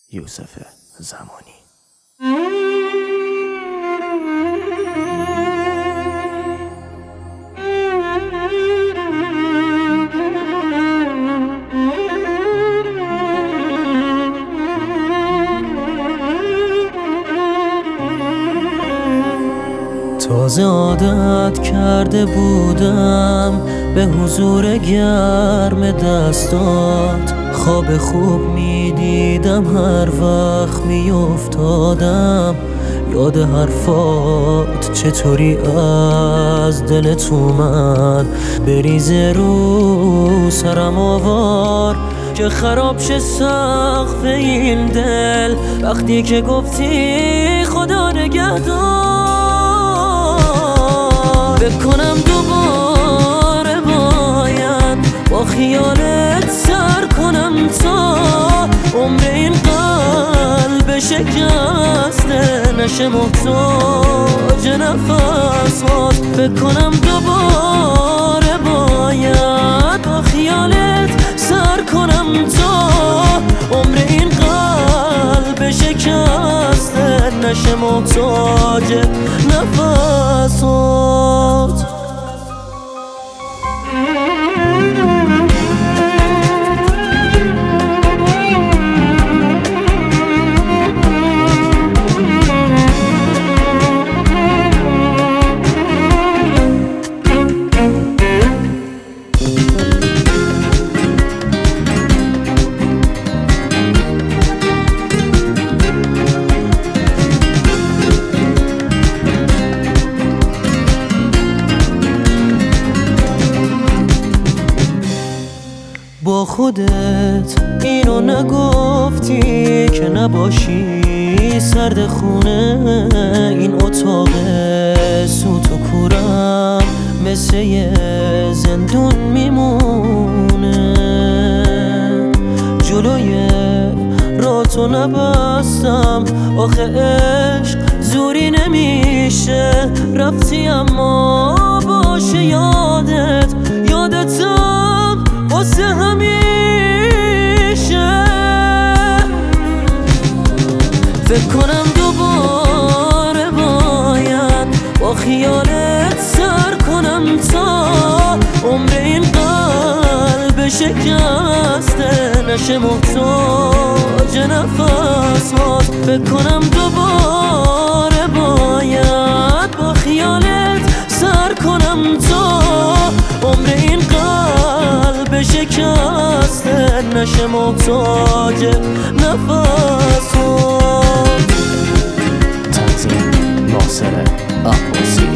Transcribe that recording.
یوسف زمانی. تازه عادت کرده بودم به حضور گرم دستات، خواب خوب میدیدم هر وقت میافتادم یاد حرفات، چطوری از دلت اومد بریزه رو سرم آوار که خراب شه سقف این دل وقتی که گفتی خدا نگهدار. بکنم دوباره باید با خیالت سر کنم تا عمر این قلب شکسته نشه محتاج نفسات. بکنم دوباره باید با خیالت سر کنم تا عمر این قلب شکسته نشه محتاج نفسات. با خودت اینو نگفتی که نباشی سرد خونه این اتاق سوت و کورم مثل یه زندون میمونه. جلوی راتو نبستم آخه عشق زوری نمیشه، رفتی اما باشه یادتم واسه همیشه. فکر کنم دوباره باید با خیالت سر کنم تا عمر این قلب شکسته نشه محتاج نفسات. فکر کنم دوباره باید با خیالت سر کنم تا عمر این قلب شکسته نشه محتاج نفسات. تنظیم ناصر عباسی.